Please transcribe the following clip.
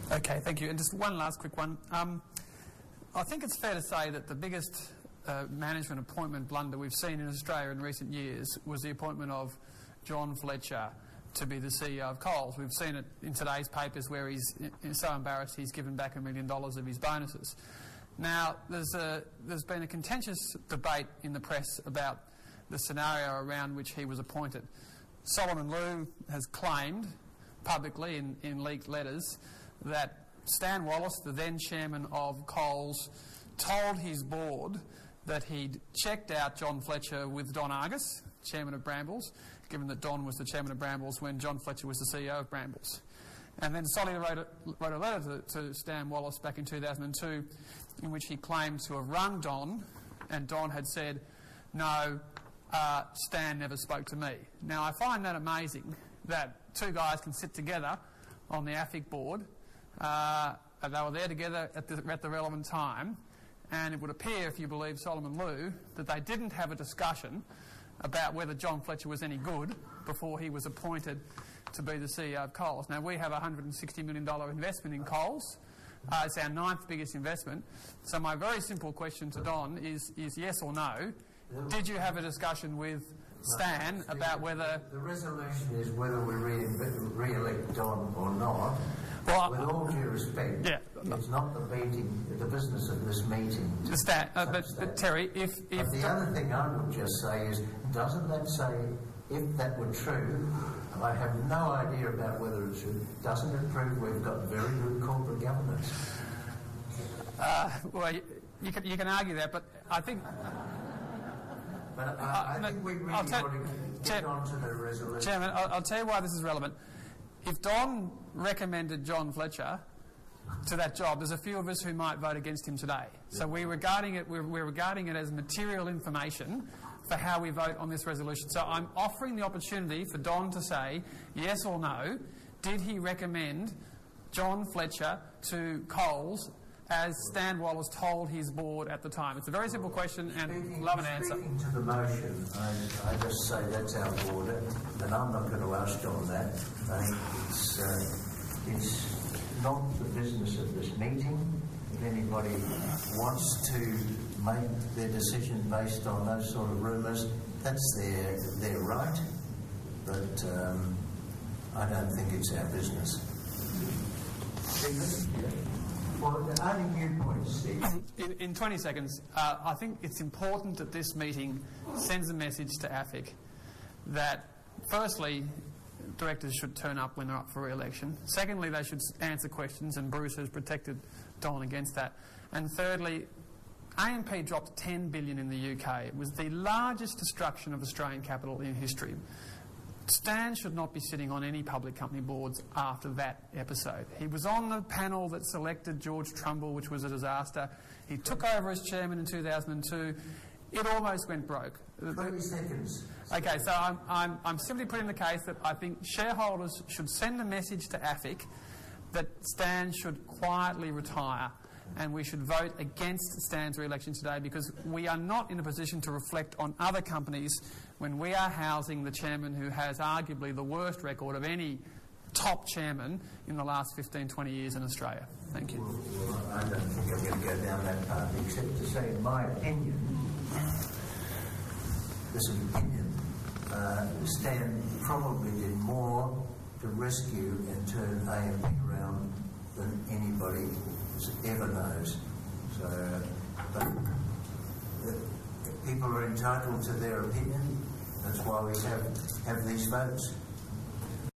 Okay, thank you. And just one last quick one. I think it's fair to say that the biggest management appointment blunder we've seen in Australia in recent years was the appointment of John Fletcher to be the CEO of Coles. We've seen it in today's papers where he's so embarrassed he's given back $1 million of his bonuses. Now, there's been a contentious debate in the press about the scenario around which he was appointed. Solomon Lew has claimed publicly in leaked letters that Stan Wallace, the then chairman of Coles, told his board that he'd checked out John Fletcher with Don Argus, chairman of Brambles, given that Don was the chairman of Brambles when John Fletcher was the CEO of Brambles. And then Solly wrote a letter to Stan Wallace back in 2002 in which he claimed to have rung Don, and Don had said, no, Stan never spoke to me. Now, I find that amazing that two guys can sit together on the AFIC board. They were there together at the relevant time, and it would appear, if you believe Solomon Lew, that they didn't have a discussion about whether John Fletcher was any good before he was appointed to be the CEO of Coles. Now, we have a $160 million investment in Coles. It's our 9th biggest investment. So my very simple question to Don is yes or no, did you have a discussion with Stan about whether... The resolution is whether we re-elect Don or not. Well, with all due respect, it's not the business of this meeting. But Terry, if the other thing I would just say is, doesn't that say, if that were true, I have no idea about whether it's true, doesn't it prove we've got very good corporate governance? Well, you can argue that, but I think... But I think we really want to get on to the resolution. Chairman, I'll tell you why this is relevant. If Don recommended John Fletcher to that job, there's a few of us who might vote against him today. So we're regarding it as material information for how we vote on this resolution. So I'm offering the opportunity for Don to say yes or no. Did he recommend John Fletcher to Coles as Stan Wallace told his board at the time? It's a very simple question and love an answer. Speaking to the motion, I just say that's our order, and I'm not going to ask John that. I think it's not the business of this meeting. If anybody wants to make their decision based on those sort of rumours, that's their right, but I don't think it's our business. Well, only viewpoints, Steve. In 20 seconds, I think it's important that this meeting sends a message to AFIC that, firstly, directors should turn up when they're up for re-election. Secondly, they should answer questions, and Bruce has protected Don against that. And thirdly, AMP dropped $10 billion in the UK. It was the largest destruction of Australian capital in history. Stan should not be sitting on any public company boards after that episode. He was on the panel that selected George Trumbull, which was a disaster. He took over as chairman in 2002. It almost went broke. 20 seconds. Okay, so I'm simply putting the case that I think shareholders should send a message to AFIC that Stan should quietly retire, and we should vote against Stan's re-election today, because we are not in a position to reflect on other companies when we are housing the chairman who has arguably the worst record of any top chairman in the last 15, 20 years in Australia. Thank you. Well, I don't think I'm going to go down that path, except to say, in my opinion, this is an opinion, Stan probably did more to rescue and turn AMP around than anybody ever knows. So, but people are entitled to their opinion. That's why we have these votes.